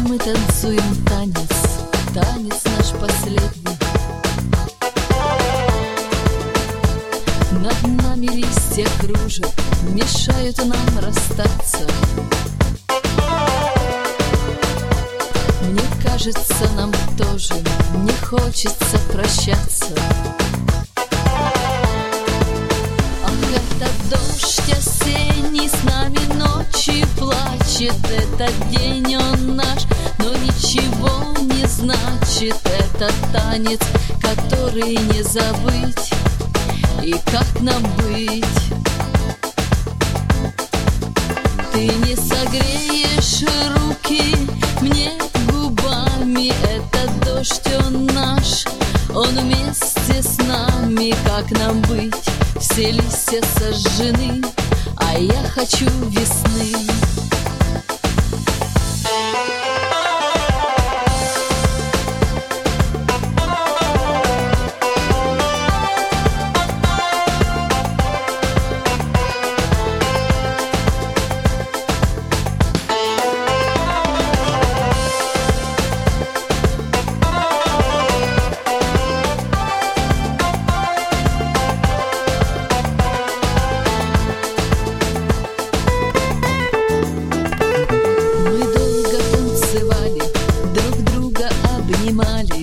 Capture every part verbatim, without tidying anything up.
мы танцуем танец, танец наш последний. Над нами листья кружат, мешают нам расстаться. Мне кажется, нам тоже не хочется прощаться. Ах, это дождь осенний с нами ночью плачет. Этот день он наш, но ничего не значит. Это танец, который не забыть. И как нам быть? Ты не согреешь руки мне губами. Это дождь он наш, он вместе с нами. Как нам быть? Все листья сожжены, а я хочу весны. Друг друга обнимали,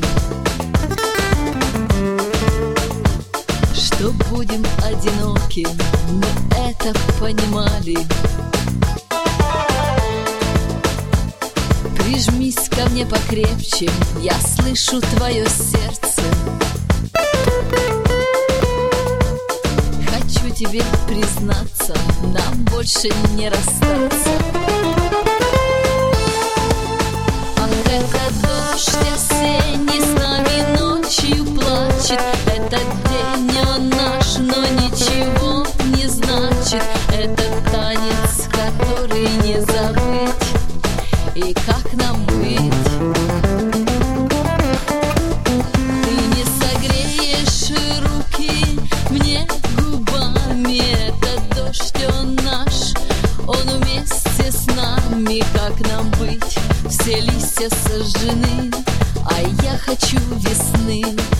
что будем одиноки, мы это понимали. Прижмись ко мне покрепче, я слышу твое сердце. Хочу тебе признаться, нам больше не расстаться. Это дождь осенний с нами ночью плачет. Этот день он наш, но ничего не значит. Это танец, который не забыть. И как нам быть? Ты не согреешь руки мне губами. Это дождь он наш, он вместе с нами. Как нам быть? Все листья сожжены, а я хочу весны.